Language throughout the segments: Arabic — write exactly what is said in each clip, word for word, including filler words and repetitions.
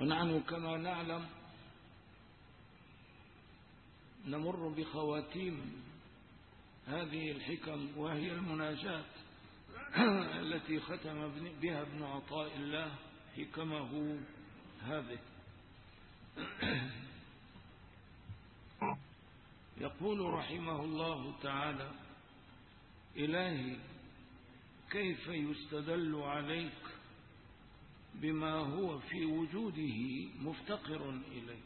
ونحن كما نعلم نمر بخواتيم هذه الحكم، وهي المناجاة التي ختم بها ابن عطاء الله حكمه هذه. يقول رحمه الله تعالى: إلهي كيف يستدل عليك بما هو في وجوده مفتقر إليك؟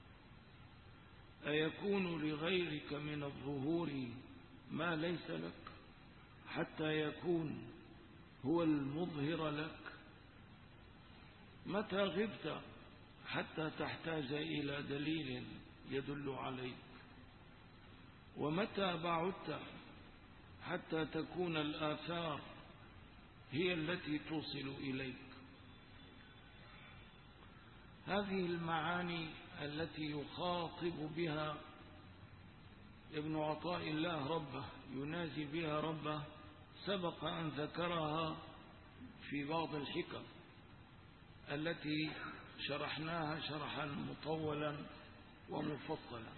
أيكون لغيرك من الظهور ما ليس لك حتى يكون هو المظهر لك؟ متى غبت حتى تحتاج إلى دليل يدل عليك؟ ومتى بعدت حتى تكون الآثار هي التي توصل إليك؟ هذه المعاني التي يخاطب بها ابن عطاء الله ربه، يناجي بها ربه، سبق أن ذكرها في بعض الحكم التي شرحناها شرحا مطولا ومفصلا.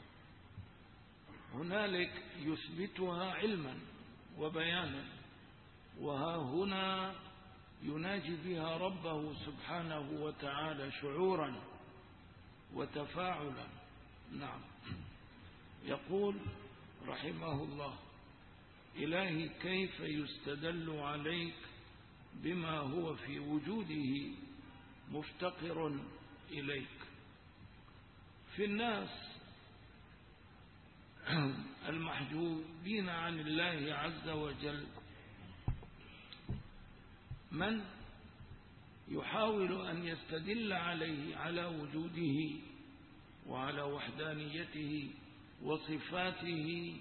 هنالك يثبتها علما وبيانا، وها هنا يناجي بها ربه سبحانه وتعالى شعورا وتفاعلا. نعم. يقول رحمه الله: إلهي كيف يستدل عليك بما هو في وجوده مفتقر إليك؟ في الناس المحجوبين عن الله عز وجل من يحاول أن يستدل عليه على وجوده وعلى وحدانيته وصفاته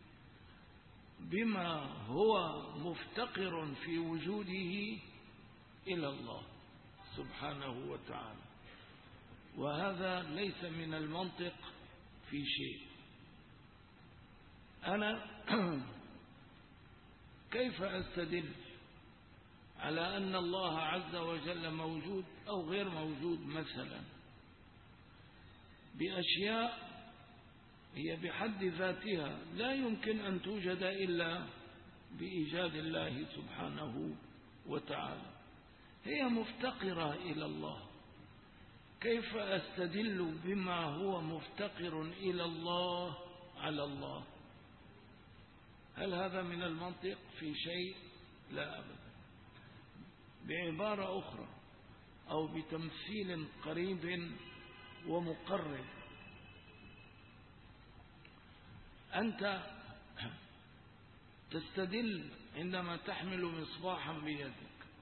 بما هو مفتقر في وجوده إلى الله سبحانه وتعالى، وهذا ليس من المنطق في شيء. أنا كيف أستدل على أن الله عز وجل موجود أو غير موجود مثلا بأشياء هي بحد ذاتها لا يمكن أن توجد إلا بإيجاد الله سبحانه وتعالى، هي مفتقرة إلى الله؟ كيف أستدل بما هو مفتقر إلى الله على الله؟ هل هذا من المنطق في شيء؟ لا أبدا. بعبارة أخرى أو بتمثيل قريب ومقرب، أنت تستدل عندما تحمل مصباحا بيدك،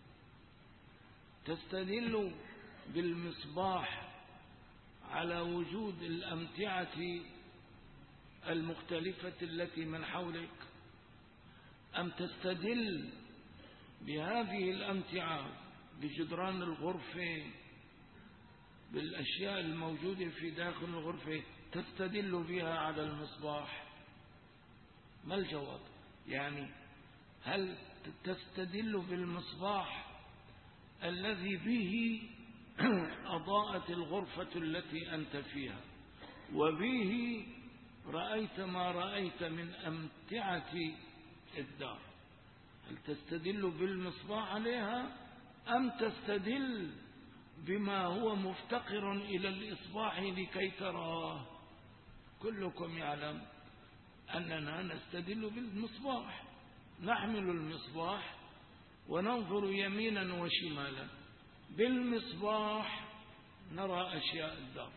تستدل بالمصباح على وجود الأمتعة المختلفة التي من حولك، أم تستدل بهذه الأمتعة بجدران الغرفة بالأشياء الموجودة في داخل الغرفة تستدل بها على المصباح؟ ما الجواب؟ يعني هل تستدل بالمصباح الذي به أضاءت الغرفة التي أنت فيها وبه رأيت ما رأيت من أمتعة الدار؟ هل تستدل بالمصباح عليها أم تستدل بما هو مفتقر إلى الإصباح لكي تراه؟ كلكم يعلم أننا نستدل بالمصباح، نحمل المصباح وننظر يمينا وشمالا، بالمصباح نرى أشياء الدار،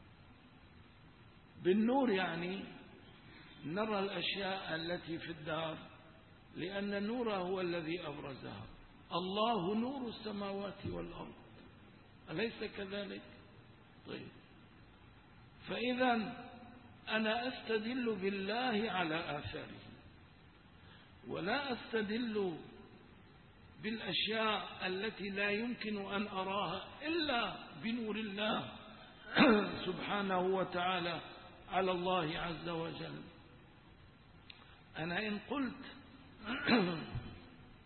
بالنور يعني نرى الأشياء التي في الدار، لأن النور هو الذي أبرزها. الله نور السماوات والأرض، أليس كذلك؟ طيب، فإذا أنا أستدل بالله على آثاره، ولا أستدل بالأشياء التي لا يمكن أن أراها إلا بنور الله سبحانه وتعالى على الله عز وجل. أنا إن قلت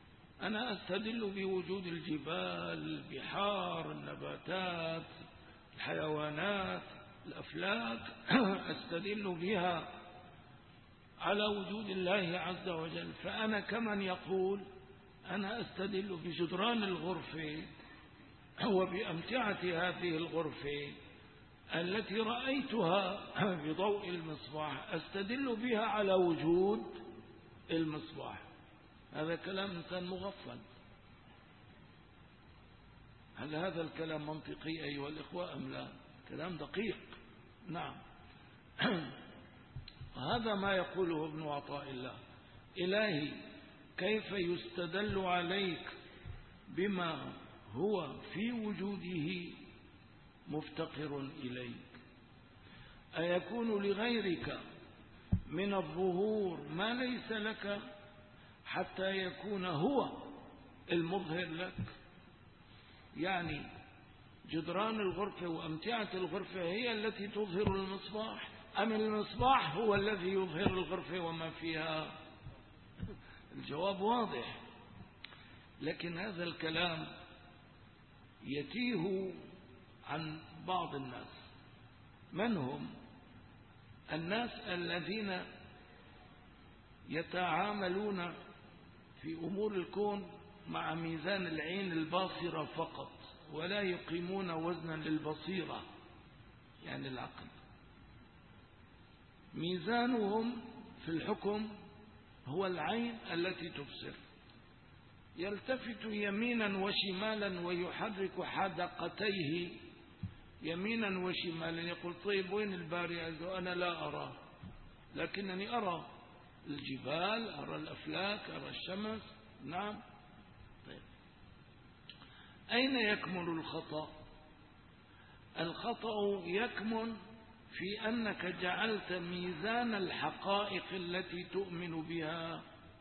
أنا أستدل بوجود الجبال، البحار، النباتات، الحيوانات الأفلاك أستدل بها على وجود الله عز وجل. فأنا كمن يقول أنا أستدل بجدران الغرفة وبأمتعة هذه الغرفة التي رأيتها بضوء المصباح أستدل بها على وجود المصباح. هذا كلام إنسان مغفل. هل هذا الكلام منطقي أيها الإخوة أم لا؟ كلام دقيق. نعم. هذا ما يقوله ابن عطاء الله: إلهي كيف يستدل عليك بما هو في وجوده مفتقر إليك؟ أيكون لغيرك من الظهور ما ليس لك حتى يكون هو المظهر لك؟ يعني جدران الغرفة وأمتعة الغرفة هي التي تظهر المصباح أم المصباح هو الذي يظهر الغرفة وما فيها؟ الجواب واضح. لكن هذا الكلام يتيه عن بعض الناس. من هم؟ الناس الذين يتعاملون في أمور الكون مع ميزان العين الباصرة فقط، ولا يقيمون وزنا للبصيرة يعني العقل. ميزانهم في الحكم هو العين التي تبصر. يلتفت يمينا وشمالا ويحرك حدقتيه يمينا وشمالا، يقول طيب وين الباري؟ أنا لا أراه، لكنني أرى الجبال، أرى الأفلاك، أرى الشمس. نعم. طيب أين يكمن الخطأ؟ الخطأ يكمن في أنك جعلت ميزان الحقائق التي تؤمن بها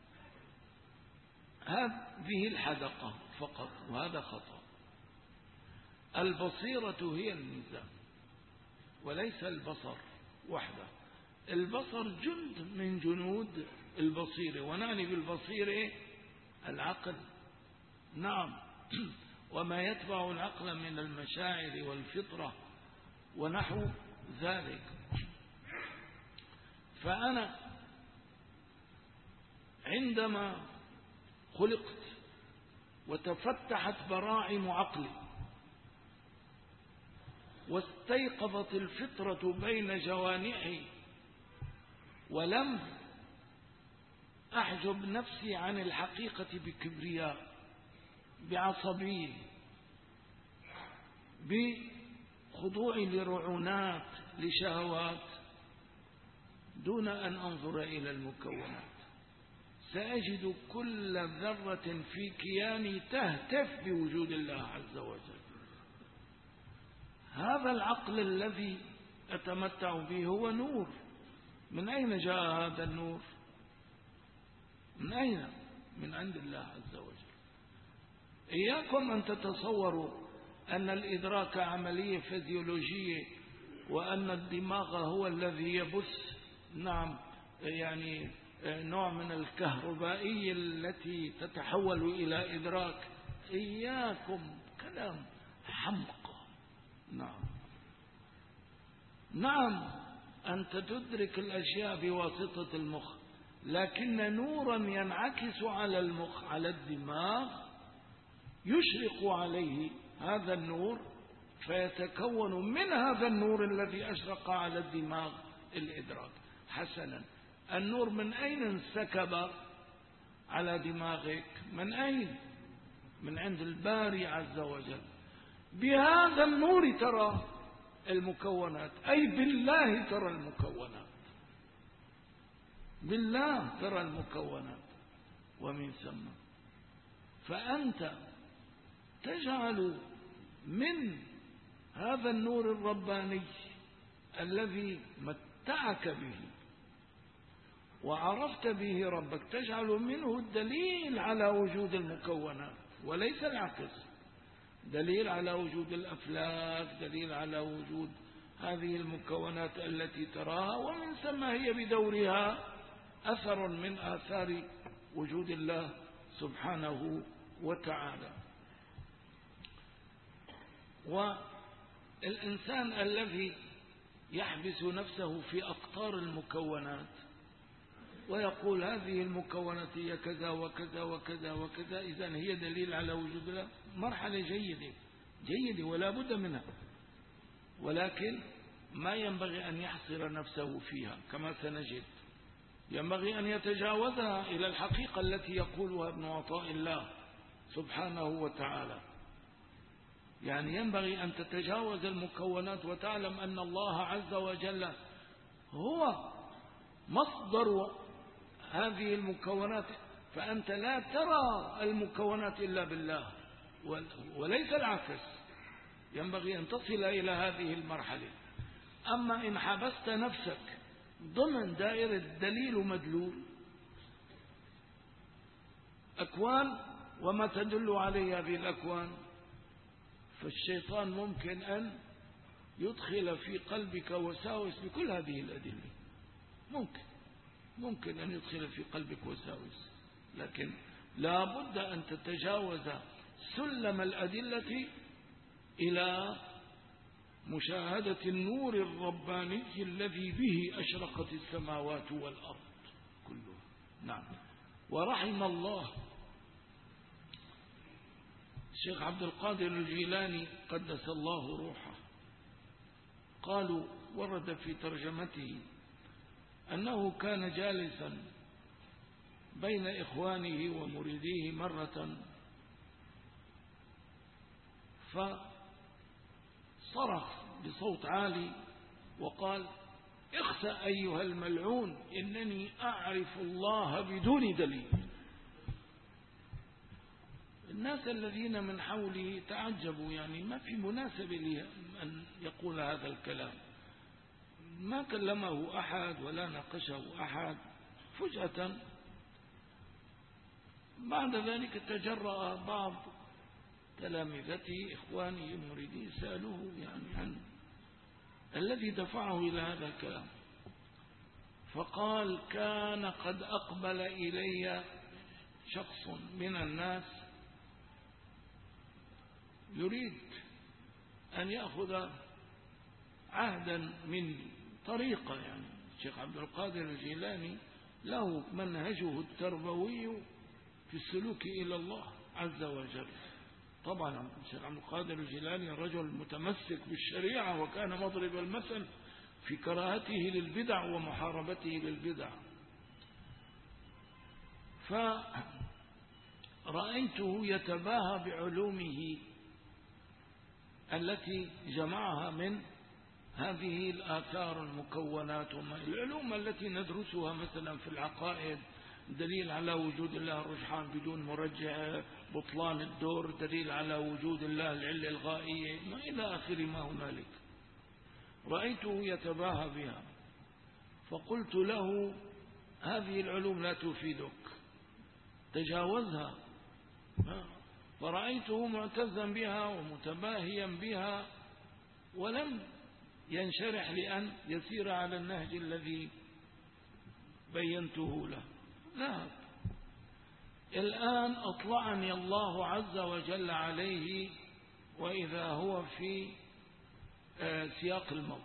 هذه الحدقة فقط، وهذا خطأ. البصيرة هي الميزان وليس البصر وحده. البصر جند من جنود البصيرة، ونعني بالبصيرة العقل. نعم. وما يتبع العقل من المشاعر والفطرة ونحو ذلك. فأنا عندما خلقت وتفتحت براعم عقلي واستيقظت الفطرة بين جوانحي ولم أحجب نفسي عن الحقيقة بكبرياء، بعصبية، بخضوع لرعونات، لشهوات، دون أن أنظر إلى المكونات، سأجد كل ذرة في كياني تهتف بوجود الله عز وجل. هذا العقل الذي أتمتع به هو نور. من أين جاء هذا النور؟ من أين؟ من عند الله عز وجل. إياكم أن تتصوروا أن الإدراك عملية فيزيولوجية وأن الدماغ هو الذي يبث نعم يعني نوع من الكهربائية التي تتحول إلى إدراك. إياكم، كلام حمق. نعم نعم أنت تدرك الأشياء بواسطة المخ، لكن نورا ينعكس على المخ، على الدماغ، يشرق عليه هذا النور فيتكون من هذا النور الذي أشرق على الدماغ الإدراك. حسنا، النور من أين انسكب على دماغك؟ من أين؟ من عند الباري عز وجل. بهذا النور ترى المكونات، أي بالله ترى المكونات، بالله ترى المكونات. ومن ثم فأنت تجعل من هذا النور الرباني الذي متعك به وعرفت به ربك، تجعل منه الدليل على وجود المكونات وليس العكس. دليل على وجود الأفلاك، دليل على وجود هذه المكونات التي تراها، ومن ثم هي بدورها أثر من آثار وجود الله سبحانه وتعالى. الإنسان الذي يحبس نفسه في أقطار المكونات ويقول هذه المكونات هي كذا وكذا وكذا وكذا، إذن هي دليل على وجود الله، مرحلة جيدة جيدة ولا بد منها، ولكن ما ينبغي أن يحصر نفسه فيها كما سنجد، ينبغي أن يتجاوزها إلى الحقيقة التي يقولها ابن عطاء الله سبحانه وتعالى. يعني ينبغي أن تتجاوز المكونات وتعلم أن الله عز وجل هو مصدر هذه المكونات، فأنت لا ترى المكونات إلا بالله وليس العكس، ينبغي أن تصل إلى هذه المرحلة. أما إن حبست نفسك ضمن دائرة دليل ومدلول، أكوان وما تدل عليه هذه الأكوان، فالشيطان ممكن أن يدخل في قلبك وساوس بكل هذه الأدلة، ممكن ممكن أن يدخل في قلبك وساوس، لكن لا بد أن تتجاوز سلم الأدلة إلى مشاهدة النور الرباني الذي به أشرقت السماوات والأرض كلها. نعم. ورحم الله الشيخ عبد القادر الجيلاني قدس الله روحه، قالوا ورد في ترجمته أنه كان جالسا بين إخوانه ومريديه مرة، فصرخ بصوت عالي وقال: اخسأ أيها الملعون، إنني أعرف الله بدون دليل. الناس الذين من حوله تعجبوا، يعني ما في مناسبة له أن يقول هذا الكلام، ما كلمه أحد ولا ناقشه أحد. فجأة بعد ذلك تجرأ بعض تلامذته إخوانه مريدين سألوه يعني عن الذي دفعه إلى هذا الكلام، فقال: كان قد أقبل إلي شخص من الناس يريد أن يأخذ عهدا مني، طريقة، يعني الشيخ عبد القادر الجيلاني له منهجه التربوي في السلوك إلى الله عز وجل. طبعا الشيخ عبد القادر الجيلاني رجل متمسك بالشريعة، وكان مضرب المثل في كراهته للبدع ومحاربته للبدع. فرأيته يتباهى بعلومه التي جمعها من هذه الآثار المكونات، العلوم التي ندرسها مثلا في العقائد، دليل على وجود الله الرجحان بدون مرجع، بطلان الدور، دليل على وجود الله العلة الغائية، ما إلى آخر ما هنالك. رأيته يتباهى بها، فقلت له: هذه العلوم لا تفيدك، تجاوزها. فرأيته معتزا بها ومتباهيا بها، ولم ينشرح لأن يسير على النهج الذي بينته له. لا، الآن أطلعني الله عز وجل عليه، وإذا هو في سياق الموت،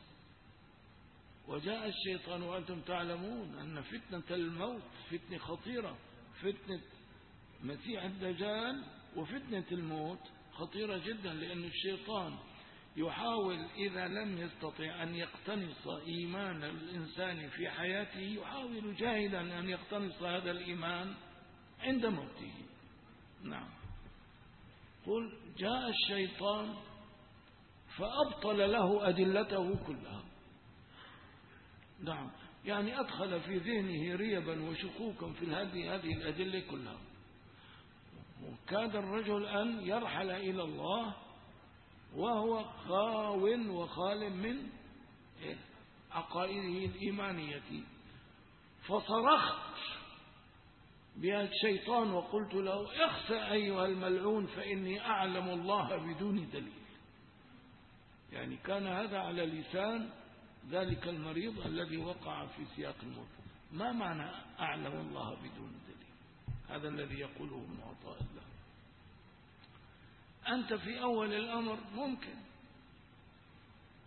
وجاء الشيطان، وأنتم تعلمون أن فتنة الموت فتنة خطيرة، فتنة مسيح الدجال وفتنة الموت خطيرة جدا، لأن الشيطان يحاول إذا لم يستطع أن يقتنص إيمان الإنسان في حياته، يحاول جاهدا أن يقتنص هذا الإيمان عند موته. نعم. قل: جاء الشيطان فأبطل له أدلته كلها. نعم، يعني أدخل في ذهنه ريبا وشكوكا في هذه هذه الأدلة كلها، وكاد الرجل أن يرحل إلى الله وهو خاو وخال من عقائده الإيمانية. فصرخت بها الشيطان وقلت له: اخسأ أيها الملعون، فإني أعلم الله بدون دليل. يعني كان هذا على لسان ذلك المريض الذي وقع في سياق الموت. ما معنى أعلم الله بدون دليل؟ هذا الذي يقوله ابن عطاء الله. أنت في أول الأمر ممكن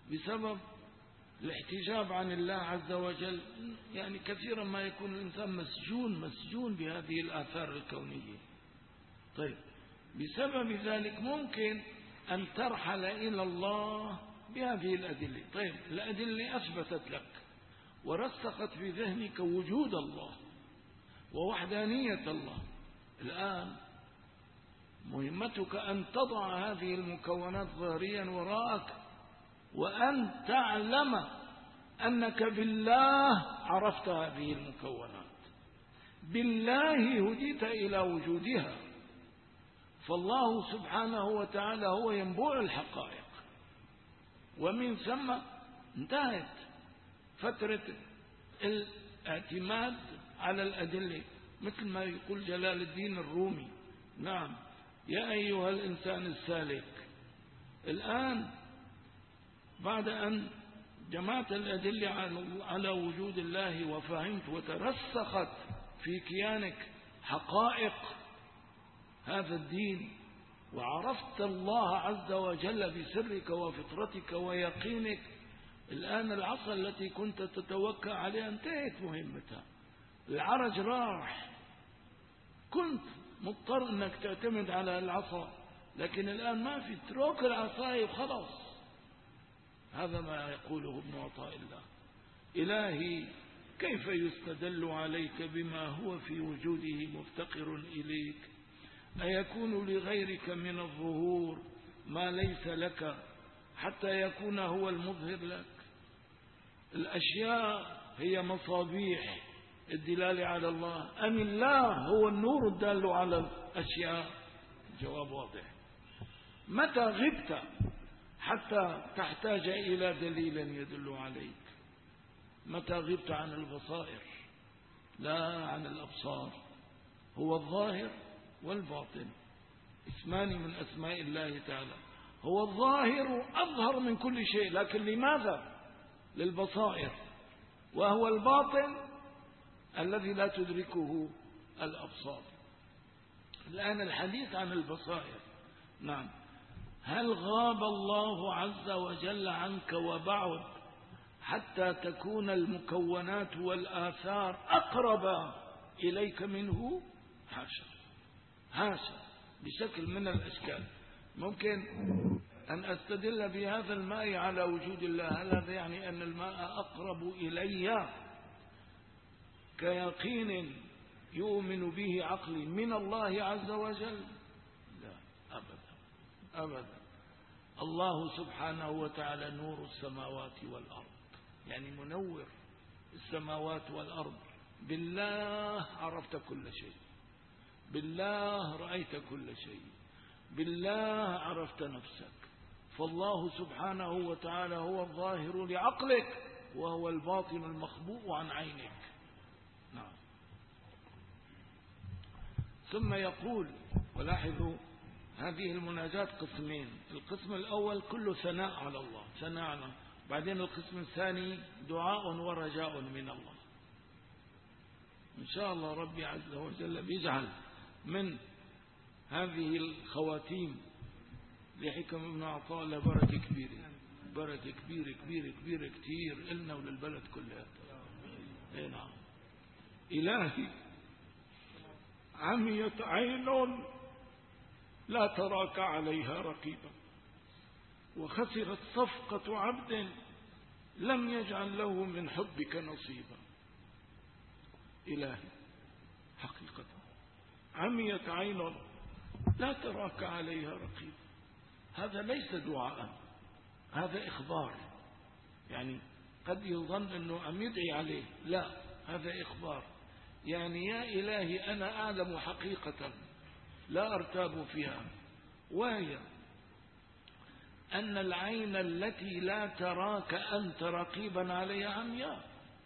بسبب الاحتجاب عن الله عز وجل. يعني كثيرا ما يكون الإنسان مسجون مسجون بهذه الآثار الكونية. طيب بسبب ذلك ممكن أن ترحل إلى الله بهذه الأدلة. طيب الأدلة أثبتت لك ورسخت في ذهنك وجود الله ووحدانية الله. الآن مهمتك أن تضع هذه المكونات ظاهريا وراءك، وأن تعلم أنك بالله عرفت هذه المكونات، بالله هديت إلى وجودها. فالله سبحانه وتعالى هو ينبوع الحقائق، ومن ثم انتهت فترة الاعتماد على الأدلة، مثل ما يقول جلال الدين الرومي: نعم يا أيها الإنسان السالك، الآن بعد أن جمعت الأدلة على وجود الله وفهمت وترسخت في كيانك حقائق هذا الدين، وعرفت الله عز وجل بسرك وفطرتك ويقينك، الآن العصا التي كنت تتوكل عليها انتهت مهمتها، العرج راح. كنت مضطر أنك تعتمد على العصا، لكن الآن ما في، اترك العصاية وخلاص. هذا ما يقوله ابن عطاء الله: إلهي كيف يستدل عليك بما هو في وجوده مفتقر إليك؟ أيكون لغيرك من الظهور ما ليس لك حتى يكون هو المظهر لك؟ الأشياء هي مصابيح الدلالة على الله، أم الله هو النور الدال على الأشياء؟ الجواب واضح. متى غبت حتى تحتاج إلى دليل يدل عليك؟ متى غبت عن البصائر لا عن الأبصار؟ هو الظاهر والباطن، اسمان من أسماء الله تعالى. هو الظاهر أظهر من كل شيء، لكن لماذا؟ للبصائر. وهو الباطن الذي لا تدركه الأبصار. الآن الحديث عن البصائر. نعم، هل غاب الله عز وجل عنك وبعد حتى تكون المكونات والآثار أقرب إليك منه؟ حاشا حاشا، بشكل من الأشكال. ممكن أن أستدل بهذا الماء على وجود الله، هل هذا يعني أن الماء أقرب إلي كيقين يؤمن به عقلي من الله عز وجل؟ لا أبدا أبدا. الله سبحانه وتعالى نور السماوات والأرض، يعني منور السماوات والأرض. بالله عرفت كل شيء، بالله رأيت كل شيء، بالله عرفت نفسك. فالله سبحانه وتعالى هو الظاهر لعقلك، وهو الباطن المخبوء عن عينك. نعم. ثم يقول، ولاحظوا هذه المناجاة قسمين: القسم الأول كله ثناء على الله، ثناء، بعدين القسم الثاني دعاء ورجاء من الله. إن شاء الله ربي عز وجل بيجعل من هذه الخواتيم لحكم ابن عطاء الله بركة كبيرة، بركة كبيرة كبيرة كبيرة كتير إلنا وللبلد كلها. اي نعم. إلهي عميت عين لا تراك عليها رقيبا، وخسرت صفقة عبد لم يجعل له من حبك نصيبا. إلهي حقيقة عميت عين لا تراك عليها رقيبا. هذا ليس دعاء، هذا إخبار. يعني قد يظن أنه عم يدعي عليه، لا، هذا إخبار. يعني يا إلهي أنا أعلم حقيقة لا أرتاب فيها، وهي أن العين التي لا تراك أنت رقيبا عليها عمياء.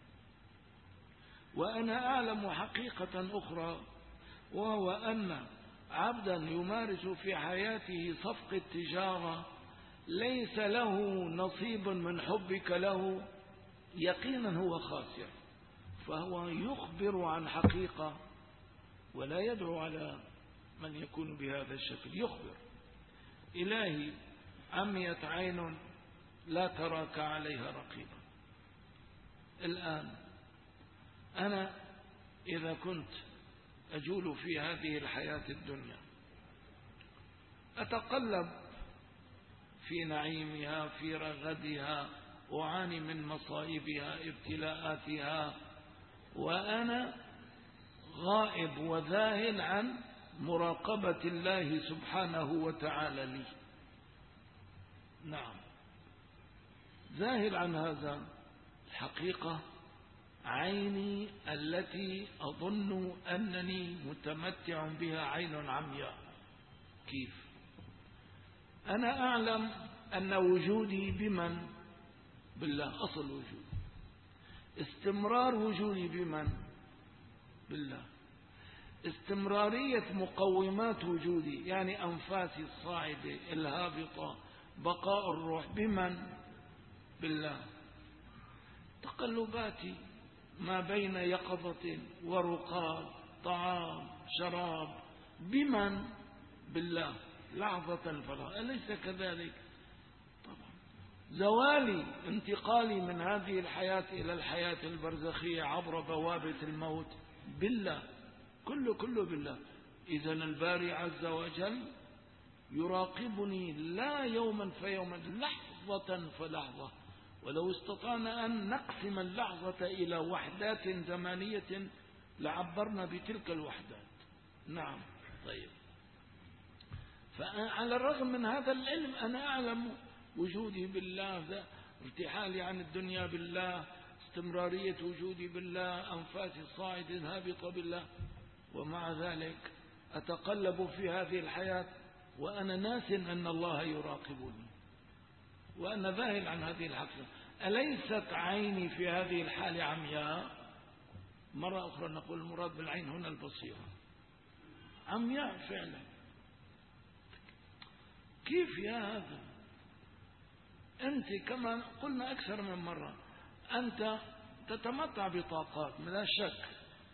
وأنا أعلم حقيقة أخرى، وهو أن عبدا يمارس في حياته صفق التجارة ليس له نصيب من حبك له، يقينا هو خاسر. فهو يخبر عن حقيقة ولا يدعو على من يكون بهذا الشكل. يخبر: إلهي عميت عين لا تراك عليها رقيبا. الآن أنا إذا كنت أجول في هذه الحياة الدنيا أتقلب في نعيمها في رغدها، أعاني من مصائبها ابتلاءاتها، وأنا غائب وذاهل عن مراقبة الله سبحانه وتعالى لي. نعم، ذاهل عن هذا. الحقيقة عيني التي أظن أنني متمتع بها عين عمياء. كيف؟ أنا أعلم أن وجودي بمن؟ بالله. أصل وجودي، استمرار وجودي بمن؟ بالله. استمرارية مقومات وجودي يعني أنفاسي الصاعدة الهابطة بقاء الروح بمن؟ بالله. تقلباتي ما بين يقظة ورقاد طعام شراب بمن؟ بالله. لحظة فلا أليس كذلك؟ طبعا. زوالي انتقالي من هذه الحياة إلى الحياة البرزخية عبر بوابة الموت بالله. كله كله بالله. إذن الباري عز وجل يراقبني لا يوما فيوما لحظة فلحظة. ولو استطعنا أن نقسم اللحظة إلى وحدات زمانية لعبرنا بتلك الوحدات. نعم. طيب، فعلى الرغم من هذا العلم أنا أعلم وجودي بالله، ارتحالي عن الدنيا بالله، استمرارية وجودي بالله، أنفاسي الصاعدة الهابطة بالله، ومع ذلك أتقلب في هذه الحياة وأنا ناس أن الله يراقبني وأنا ذاهل عن هذه الحقيقة. أليست عيني في هذه الحالة عمياء؟ مرة أخرى نقول المراد بالعين هنا البصيرة. عمياء فعلا. كيف يا هذا؟ أنت كما قلنا أكثر من مرة أنت تتمتع بطاقات بلا شك،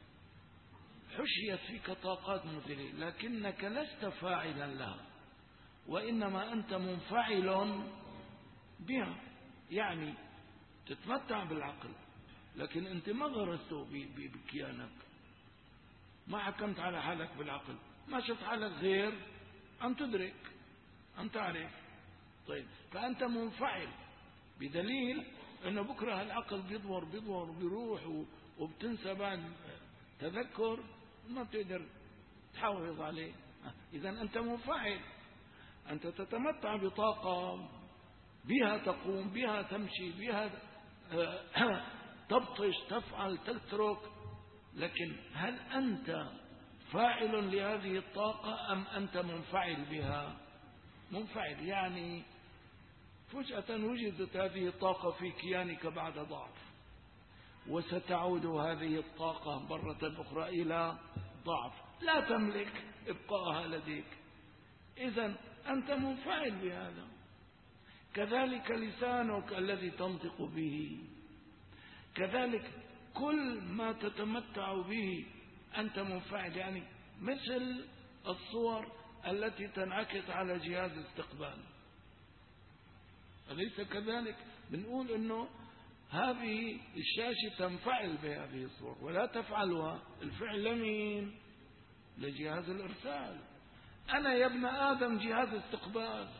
حشيت فيك طاقات مثلية، لكنك لست فاعلا لها، وإنما أنت منفعل بها. يعني تتمتع بالعقل لكن أنت ما غرسته بكيانك، ما حكمت على حالك بالعقل، ما شفت حالك غير أن تدرك أن تعرف. طيب، فأنت منفعل بدليل أنه بكرة العقل بيدور بيدور بيروح وبتنسى بعد تذكر ما بتقدر تحافظ عليه. إذن أنت منفعل، أنت تتمتع بطاقة بها تقوم بها تمشي بها تبطش تفعل تترك، لكن هل أنت فاعل لهذه الطاقة أم أنت منفعل بها؟ منفعل يعني فجأة وجدت هذه الطاقة في كيانك بعد ضعف، وستعود هذه الطاقة مرة أخرى إلى ضعف، لا تملك إبقاءها لديك. إذن أنت منفعل بهذا. كذلك لسانك الذي تنطق به، كذلك كل ما تتمتع به أنت منفعل. يعني مثل الصور التي تنعكس على جهاز استقبال، أليس كذلك؟ بنقول أنه هذه الشاشة تنفعل بهذه الصور ولا تفعلها الفعل لمين؟ لجهاز الإرسال. أنا يا ابن آدم جهاز استقبال،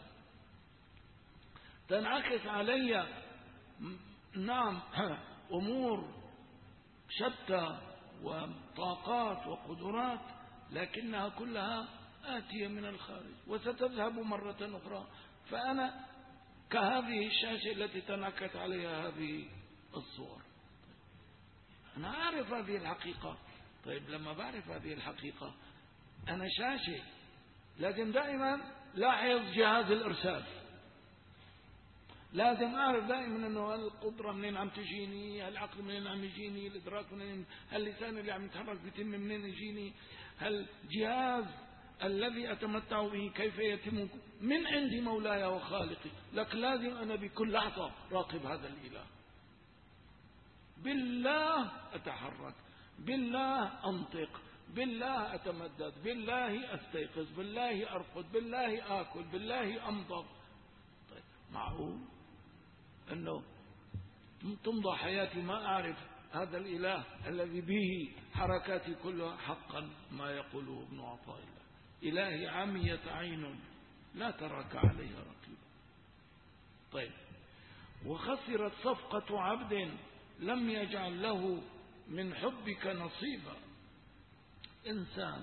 تنعكس علي نعم أمور شتى وطاقات وقدرات، لكنها كلها آتية من الخارج وستذهب مرة أخرى. فأنا كهذه الشاشة التي تنعكس عليها هذه الصور. أنا أعرف هذه الحقيقة. طيب، لما بعرف هذه الحقيقة أنا شاشة، لازم دائما لاحظ جهاز الإرسال، لازم أعرف دائما أنه القدرة منين عم تجيني، العقل منين عم يجيني، الإدراك منين، اللسان اللي عم يتحرك بيتم منين يجيني، الجهاز الذي أتمتع به كيف يتم من عند مولاي وخالقي. لك لازم أنا بكل لحظة راقب هذا الإله. بالله أتحرك، بالله أنطق، بالله أتمدد، بالله أستيقظ، بالله أرقد، بالله آكل، بالله أمضغ. طيب، معقول؟ أنه تمضى حياتي ما أعرف هذا الإله الذي به حركاتي كلها حقا ما يقوله ابن عطاء الله. إلهي عميت عين لا تراك عليها رقيبا. طيب، وخسرت صفقة عبد لم يجعل له من حبك نصيبا. إنسان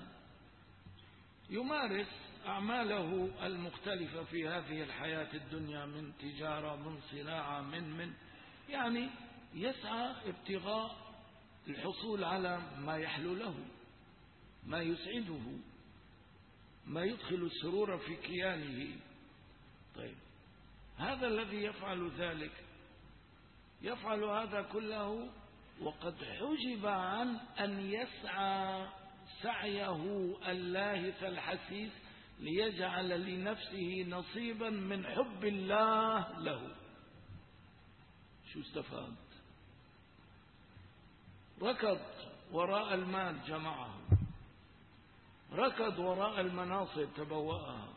يمارس أعماله المختلفة في هذه الحياة الدنيا، من تجارة، من صناعة، من من يعني يسعى ابتغاء الحصول على ما يحلو له، ما يسعده، ما يدخل السرور في كيانه. طيب، هذا الذي يفعل ذلك يفعل هذا كله وقد حجب عن أن يسعى سعيه اللاهث الحسيس ليجعل لنفسه نصيبا من حب الله له. شو استفاد؟ ركض وراء المال جمعه، ركض وراء المناصب تبوأها،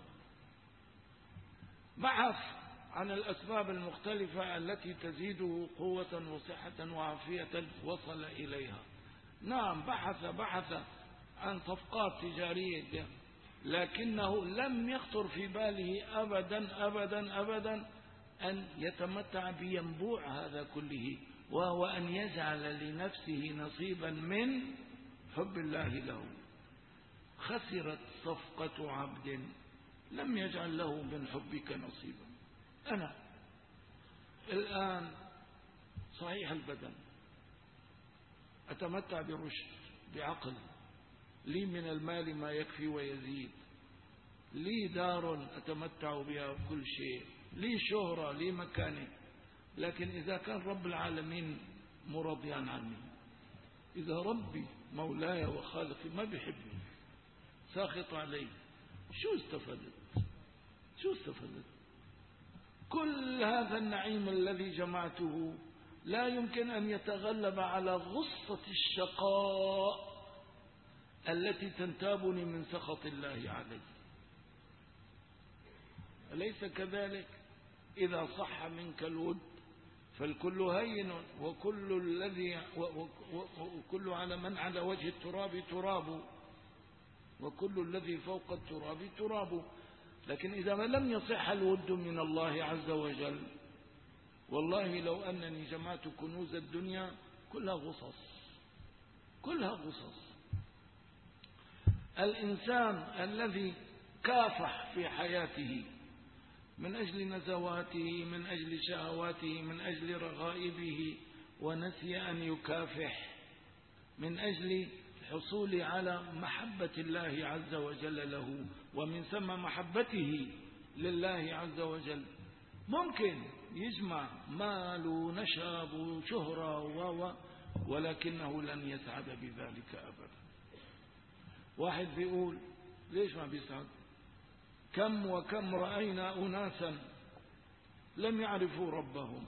بحث عن الأسباب المختلفة التي تزيده قوة وصحة وعافية وصل إليها. نعم، بحث بحث عن صفقات تجارية، لكنه لم يخطر في باله أبدا أبدا أبدا أن يتمتع بينبوع هذا كله، وهو أن يجعل لنفسه نصيبا من حب الله له. خسرت صفقة عبد لم يجعل له من حبك نصيبا. أنا الآن صحيح البدن، أتمتع برشد، بعقل، لي من المال ما يكفي ويزيد، لي دار أتمتع بها كل شيء، لي شهرة، لي مكانة. لكن إذا كان رب العالمين مرضيا عني، إذا ربي مولاي وخالقي ما بيحبني، ساخط علي، شو استفدت؟ شو استفدت؟ كل هذا النعيم الذي جمعته لا يمكن أن يتغلب على غصة الشقاء التي تنتابني من سخط الله علي. أليس كذلك؟ إذا صح منك الود فالكل هين، وكل الذي وكل على من على وجه التراب تراب، وكل الذي فوق التراب تراب. لكن إذا ما لم يصح الود من الله عز وجل، والله لو أنني جمعت كنوز الدنيا كلها غصص، كلها غصص. الإنسان الذي كافح في حياته من أجل نزواته، من أجل شهواته، من أجل رغائبه، ونسي أن يكافح من أجل الحصول على محبة الله عز وجل له، ومن ثم محبته لله عز وجل، ممكن يجمع مال ونشاب وشهرة و ولكنه لن يسعد بذلك أبدا. واحد بيقول ليش ما بيسعد؟ كم وكم رأينا أناسا لم يعرفوا ربهم،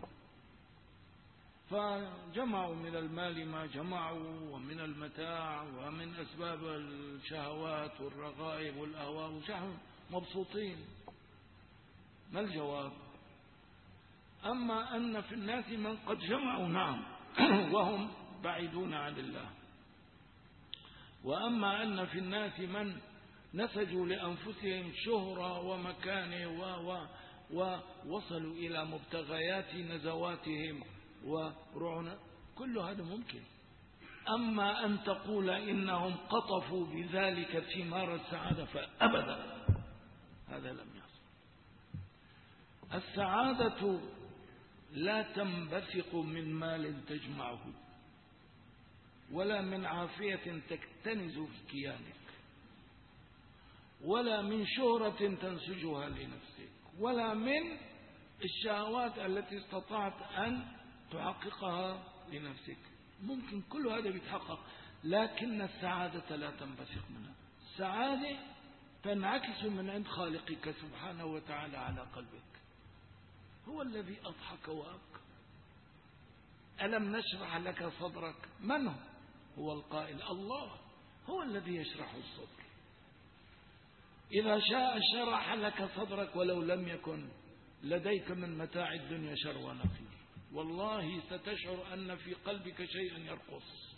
فجمعوا من المال ما جمعوا، ومن المتاع، ومن أسباب الشهوات والرغائب والأهواء، وشحوا مبسوطين. ما الجواب؟ أما أن في الناس من قد جمعوا نعم وهم بعيدون عن الله، وأما أن في الناس من نسجوا لأنفسهم شهرة ومكانة و ووصلوا إلى مبتغيات نزواتهم ورعنا، كل هذا ممكن. أما أن تقول إنهم قطفوا بذلك ثمار السعادة فأبدا، هذا لم يحصل. السعادة لا تنبثق من مال تجمعه، ولا من عافية تكتنز في كيانك، ولا من شهرة تنسجها لنفسك، ولا من الشهوات التي استطعت أن تحققها لنفسك. ممكن كل هذا بيتحقق، لكن السعادة لا تنبثق منها. السعادة تنعكس من عند خالقك سبحانه وتعالى على قلبك، هو الذي أضحك وأبكى. ألم نشرح لك صدرك؟ من هو؟ هو القائل الله، هو الذي يشرح الصدر. إذا شاء شرح لك صدرك ولو لم يكن لديك من متاع الدنيا شر ونفير. والله ستشعر أن في قلبك شيئا يرقص.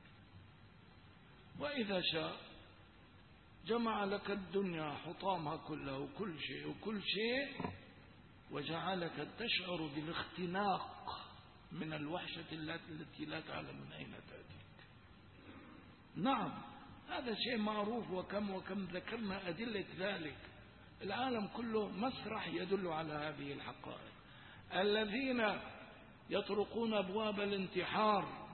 وإذا شاء جمع لك الدنيا حطامها كلها وكل شيء وكل شيء وجعلك تشعر بالاختناق من الوحشة التي لا تعلم من أين تأتيك. نعم هذا شيء معروف، وكم وكم ذكرنا أدلة ذلك. العالم كله مسرح يدل على هذه الحقائق. الذين يطرقون أبواب الانتحار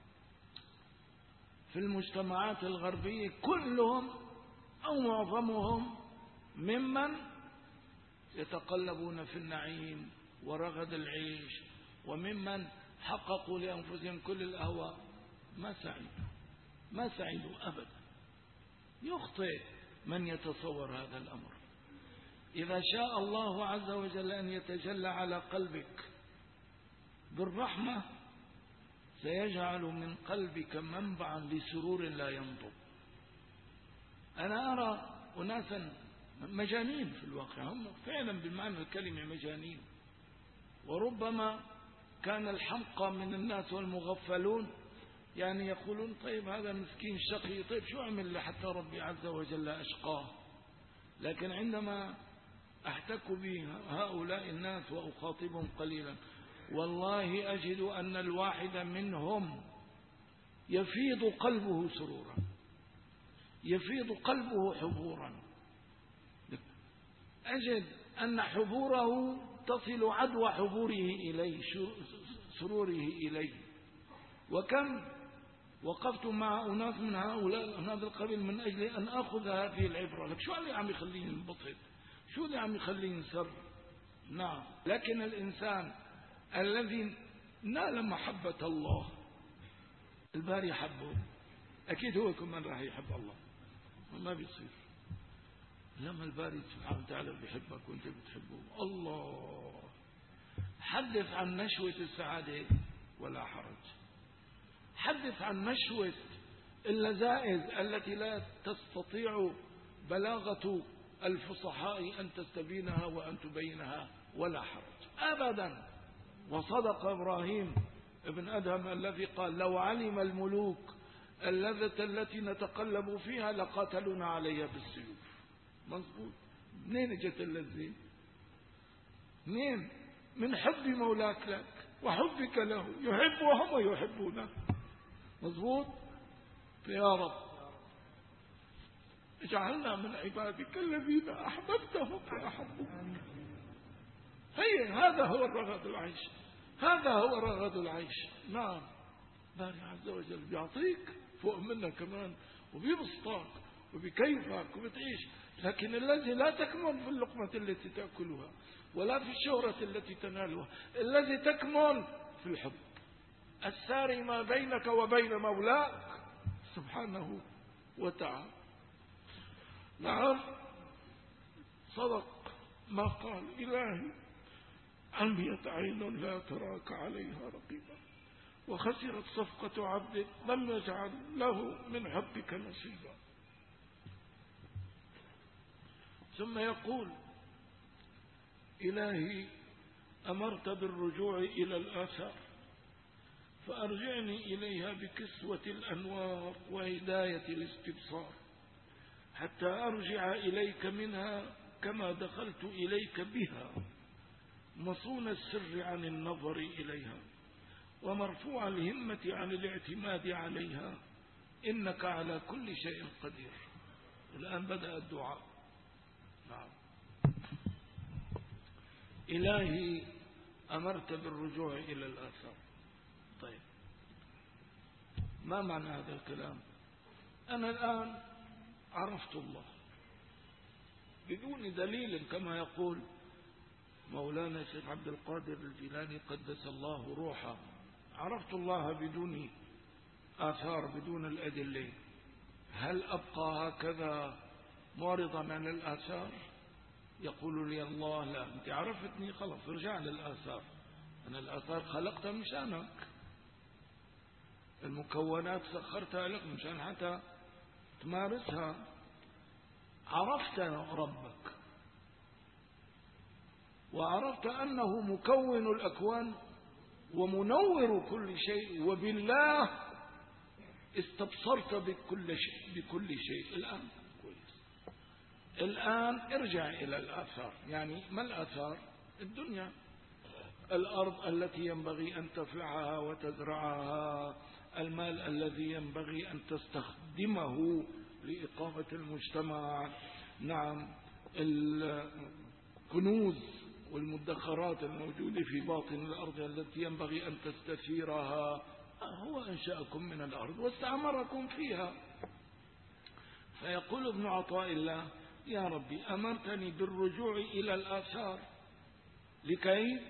في المجتمعات الغربية كلهم أو معظمهم ممن يتقلبون في النعيم ورغد العيش، وممن حققوا لأنفسهم كل الأهواء. ما سعيدوا ما سعيدوا أبدا. يخطئ من يتصور هذا الأمر. إذا شاء الله عز وجل أن يتجلى على قلبك بالرحمة سيجعل من قلبك منبعا لسرور لا ينضب. أنا أرى أناسا مجانين في الواقع، هم فعلا بمعنى الكلمة مجانين، وربما كان الحمقى من الناس والمغفلون يعني يقولون طيب هذا مسكين شقي، طيب شو عمل لحتى ربي عز وجل أشقاه؟ لكن عندما أحتك بهؤلاء الناس وأخاطبهم قليلا والله أجد أن الواحد منهم يفيض قلبه سرورا، يفيض قلبه حبورا. أجد أن حبوره تصل عدوى حبوره إليه، سروره إليه. وكم وقفت مع أناس من هؤلاء من هذا القبيل من أجل أن أخذ هذه العبرة. لك شو اللي عم يخليني انبسط؟ شو اللي عم يخليني نسر؟ نعم، لكن الإنسان الذي نال محبة الله الباري يحبه، أكيد هو كمان راح يحب الله. ما بيصير لما الباري سبحانه وتعالى بيحبك وانت بتحبه. الله، حدث عن نشوة السعادة ولا حرج، حدث عن نشوة اللذائذ التي لا تستطيع بلاغة الفصحاء أن تستبينها وأن تبينها ولا حرج أبدا. وصدق إبراهيم ابن أدهم الذي قال لو علم الملوك اللذة التي نتقلب فيها لقاتلونا عليها بالسيوف. مظبوط. منين جت اللذة؟ منين؟ من حب مولاك لك وحبك له، يحب وهم يحبونه. مظبوط. يا رب اجعلنا من عبادك الذين أحببتهم فأحبوك. هي هذا هو الرغد العيش، هذا هو رغد العيش. نعم، باري عز وجل بيعطيك فوق منا كمان وبيبسطك وبكيفك وبتعيش، لكن الذي لا تكمن في اللقمة التي تأكلها ولا في الشهرة التي تنالها، الذي تكمن في الحب الساري ما بينك وبين مولاك سبحانه وتعالى. نعم، صدق ما قال إلهي عميت عين لا تراك عليها رقيبا وخسرت صفقة عبد لم يجعل له من حبك نصيبا. ثم يقول إلهي أمرت بالرجوع إلى الآثار فأرجعني إليها بكسوة الأنوار وهداية الاستبصار حتى أرجع إليك منها كما دخلت إليك بها، مصون السر عن النظر إليها ومرفوع الهمة عن الاعتماد عليها، إنك على كل شيء قدير. الآن بدأ الدعاء. نعم. إلهي أمرت بالرجوع إلى الآثار. طيب، ما معنى هذا الكلام؟ أنا الآن عرفت الله بدون دليل كما يقول مولانا الشيخ عبد القادر الجيلاني قدس الله روحه، عرفت الله بدون آثار بدون الأدلة. هل أبقى هكذا معرضا عن الآثار؟ يقول لي الله لا، أنت عرفتني خلاص ارجع للآثار، أنا الآثار خلقتها مشانك، المكونات سخرتها لك مشان حتى تمارسها. عرفت ربك وعرفت أنه مكون الأكوان ومنور كل شيء، وبالله استبصرت بكل شيء بكل شيء. الآن كويس، الآن ارجع إلى الآثار. يعني ما الآثار؟ الدنيا، الأرض التي ينبغي أن تفلعها وتزرعها، المال الذي ينبغي أن تستخدمه لإقامة المجتمع، نعم، الكنوز والمدخرات الموجودة في باطن الأرض التي ينبغي أن تستثيرها. هو أنشأكم من الأرض واستعمركم فيها. فيقول ابن عطاء الله: يا ربي أمرتني بالرجوع إلى الآثار لكي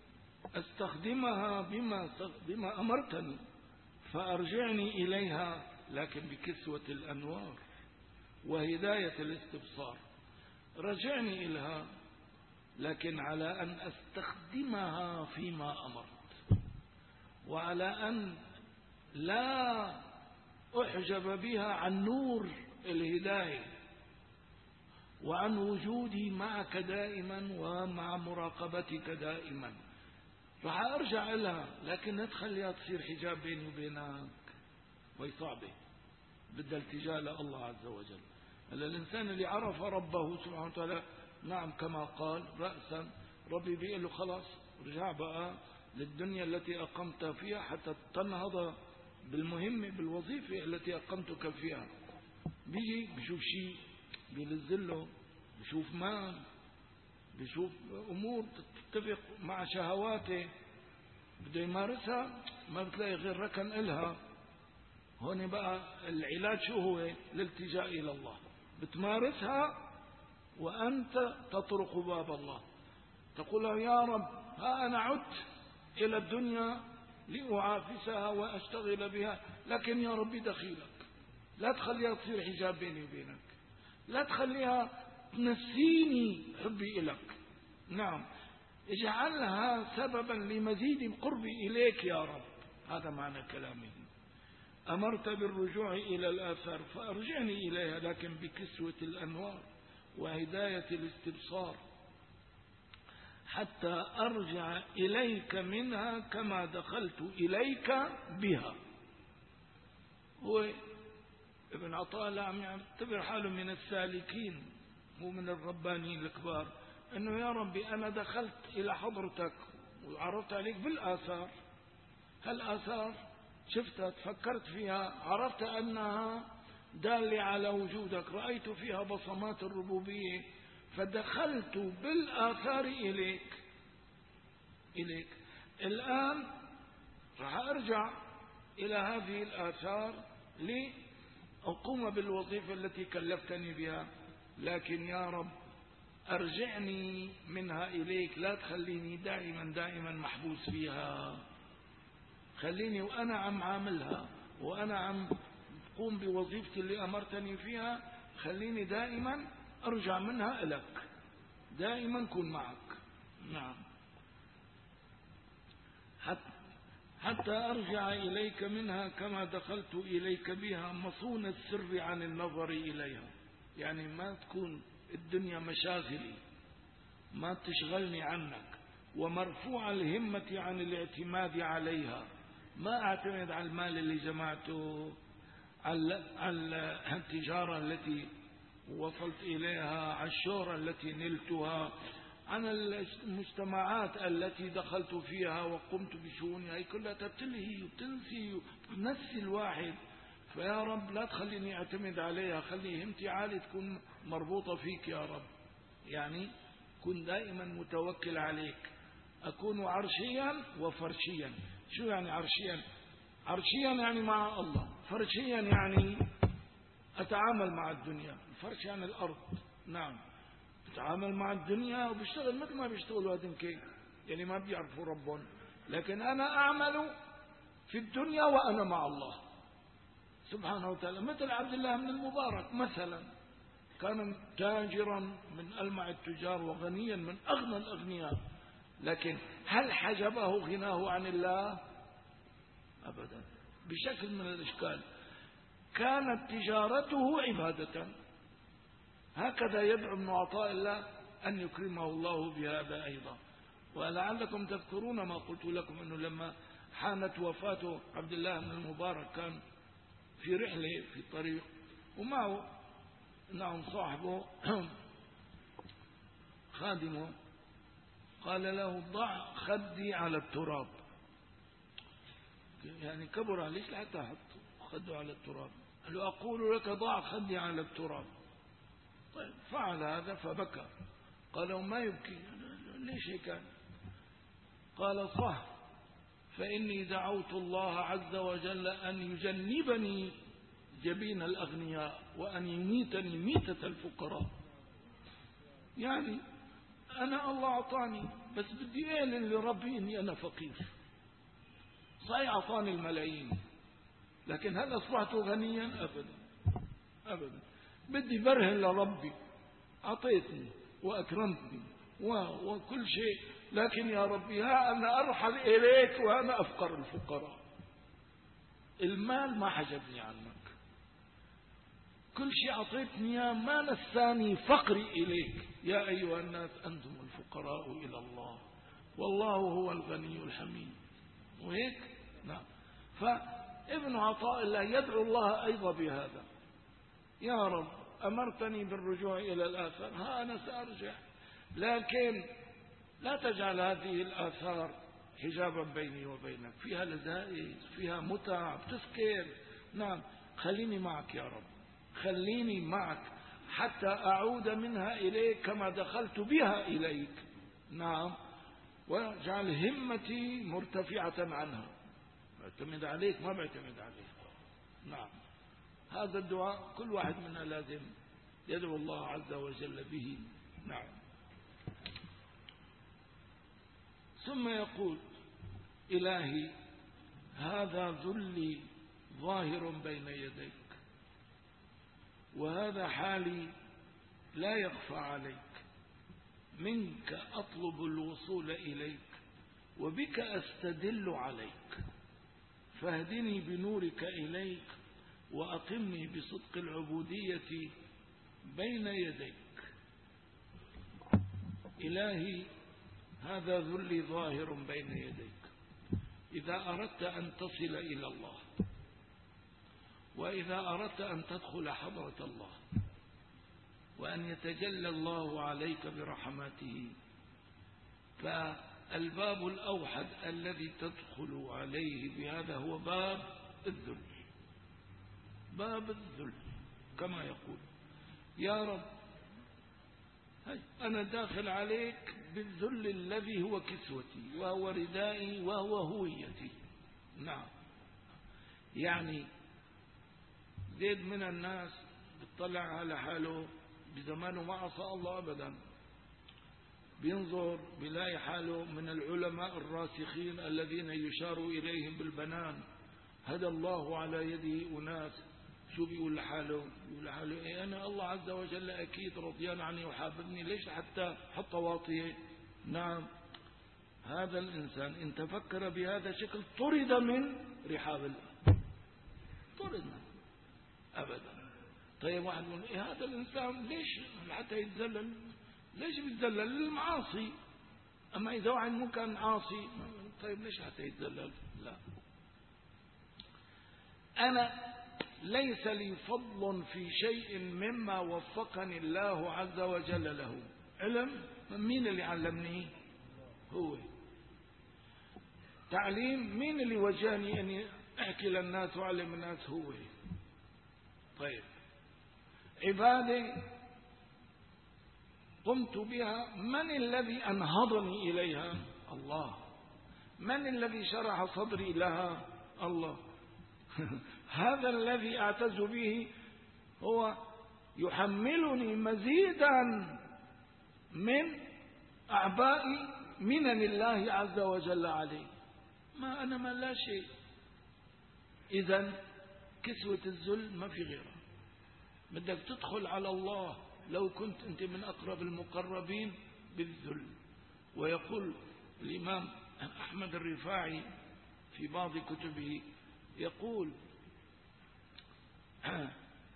أستخدمها بما بما أمرتني، فأرجعني إليها، لكن بكسوة الأنوار وهداية الاستبصار. رجعني إليها لكن على أن أستخدمها فيما أمرت، وعلى أن لا أحجب بها عن نور الهداية وعن وجودي معك دائما ومع مراقبتك دائما. راح أرجع لها، لكن ندخل تصير حجاب بيني وبينك، وهي صعبة، بدها التجاء لله عز وجل. هلا الإنسان اللي عرف ربه سبحانه وتعالى، نعم، كما قال رأسا، ربي بيقول له خلاص رجع بقى للدنيا التي أقمت فيها حتى تنهض بالمهمة بالوظيفة التي أقمتك فيها. بيجي بيشوف شيء بينزله، بيشوف مال، بيشوف أمور تتفق مع شهواته، بده يمارسها، ما بتلاقي غير ركن إلها. هون بقى العلاج شو هو؟ الالتجاء إلى الله. بتمارسها وأنت تطرق باب الله، تقول له: يا رب، ها أنا عدت إلى الدنيا لأعافسها وأشتغل بها، لكن يا ربي دخيلك، لا تخليها تصير حجاب بيني وبينك، لا تخليها تنسيني حبي إليك. نعم، اجعلها سببا لمزيد قربي إليك يا رب. هذا معنى كلامه. أمرت بالرجوع إلى الآثار فأرجعني إليها، لكن بكسوة الأنوار وهداية الاستبصار، حتى أرجع إليك منها كما دخلت إليك بها. هو ابن عطاء الله عم يعتبر حاله من السالكين، مو من الربانيين الكبار، انه يا ربي انا دخلت الى حضرتك وعرفت عليك بالآثار. هالآثار شفتها، تفكرت فيها، عرفت انها دالة على وجودك، رأيت فيها بصمات الربوبية، فدخلت بالآثار إليك إليك الآن راح أرجع إلى هذه الآثار لأقوم بالوظيفة التي كلفتني بها، لكن يا رب أرجعني منها إليك، لا تخليني دائما دائما محبوس فيها، خليني وأنا عم عاملها وأنا عم قوم بوظيفتي اللي أمرتني فيها، خليني دائما أرجع منها إليك، دائما كن معك. نعم، حتى أرجع إليك منها كما دخلت إليك بها، مصون السر عن النظر إليها. يعني ما تكون الدنيا مشاغلي، ما تشغلني عنك، ومرفوع الهمة عن الاعتماد عليها، ما أعتمد على المال اللي جمعته، على التجارة التي وصلت إليها، على الشهرة التي نلتها، عن المجتمعات التي دخلت فيها وقمت بشؤونها، هي كلها تلهي وتنسي وتنسي الواحد. فيا رب لا تخليني أعتمد عليها، خلي همتي عالية تكون مربوطة فيك يا رب، يعني كن دائما متوكل عليك. أكون عرشيا وفرشيا. شو يعني عرشيا؟ عرشيا يعني مع الله، فرشيا يعني أتعامل مع الدنيا، الفرش يعني الأرض. نعم، أتعامل مع الدنيا وبشتغل مثل ما بيشتغلوا هذنكي، يعني ما بيعرفوا ربهم، لكن أنا أعمل في الدنيا وأنا مع الله سبحانه وتعالى. مثل عبد الله بن المبارك مثلا، كان تاجرا من ألمع التجار وغنيا من أغنى الأغنياء، لكن هل حجبه غناه عن الله؟ أبدا، بشكل من الإشكال. كانت تجارته عبادة. هكذا يدعو ابن عطاء الله أن يكرمه الله بهذا أيضا. ولعلكم تذكرون ما قلت لكم أنه لما حانت وفاة عبد الله بن المبارك كان في رحلة في الطريق ومعه نعم صاحبه خادمه، قال له ضع خدي على التراب، يعني كبر عليك حتى حط خده على التراب. قال له أقول لك ضع خدي على التراب. طيب فعل هذا فبكى. قال له ما يبكي؟ ليش هيك؟ قال صح، فإني دعوت الله عز وجل أن يجنبني جبين الأغنياء وأن يميتني ميتة الفقراء. يعني أنا الله أعطاني، بس بدي إيه اللي ربي إني أنا فقير. صحيح أعطاني الملايين، لكن هل أصبحت غنيا؟ أبدا أبدا. بدي برهن لربي أعطيتني وأكرمتني وكل شيء، لكن يا ربي ها أنا أرحل إليك وأنا أفقر الفقراء. المال ما حجبني عنك، كل شيء أعطيتني يا ما نساني فقري إليك. يا أيها الناس أنتم الفقراء إلى الله والله هو الغني الحميد. وهيك نعم. فابن عطاء الله يدعو الله أيضا بهذا، يا رب أمرتني بالرجوع إلى الآثار، ها أنا سأرجع، لكن لا تجعل هذه الآثار حجابا بيني وبينك، فيها لذائذ، فيها متع، بتسكر. نعم خليني معك يا رب، خليني معك حتى أعود منها إليك كما دخلت بها إليك. نعم، واجعل همتي مرتفعة عنها، بعتمد عليك ما بعتمد عليك. نعم، هذا الدعاء كل واحد منا لازم يدعو الله عز وجل به. نعم. ثم يقول إلهي هذا ذلي ظاهر بين يديك، وهذا حالي لا يخفى عليك، منك أطلب الوصول إليك وبك أستدل عليك، فاهدني بنورك إليك وأقمني بصدق العبودية بين يديك. إلهي هذا ذلي ظاهر بين يديك، إذا أردت أن تصل إلى الله وإذا أردت أن تدخل حضرة الله وأن يتجلى الله عليك برحمته، فالباب الأوحد الذي تدخل عليه بهذا هو باب الذل، باب الذل كما يقول يا رب أنا داخل عليك بالذل الذي هو كسوتي وهو ردائي وهو هويتي. نعم، يعني زيد من الناس بيطلع على حاله بزمانه ما عصى الله أبدا، بينظر بيلاقي حاله من العلماء الراسخين الذين يشار إليهم بالبنان، هدى الله على يده أناس. شو بيقول لحاله؟ بيقول لحاله إيه أنا الله عز وجل أكيد رضيان عني وحاببني، ليش حتى حط واطيه؟ نعم، هذا الإنسان إن تفكر بهذا الشكل طرد من رحاب الله، طرد أبدا. طيب واحد يقول إيه هذا الإنسان ليش حتى يتذلل؟ ليش بيتذلل؟ للمعاصي. أما إذا واحد مو كان عاصي طيب ليش حتى يتذلل؟ لا، أنا ليس لي فضل في شيء مما وفقني الله عز وجل له. علم مين اللي علمني؟ هو. تعليم مين اللي وجهني أني أحكي للناس وأعلم الناس؟ هو. طيب عبادة قمت بها، من الذي أنهضني إليها؟ الله. من الذي شرح صدري لها؟ الله. هذا الذي أعتز به هو يحملني مزيدا من أعباء منن الله عز وجل عليه، ما أنا ما لا شيء. إذن كسوة الذل ما في غيرها، بدك تدخل على الله لو كنت أنت من أقرب المقربين بالذل. ويقول الإمام أحمد الرفاعي في بعض كتبه يقول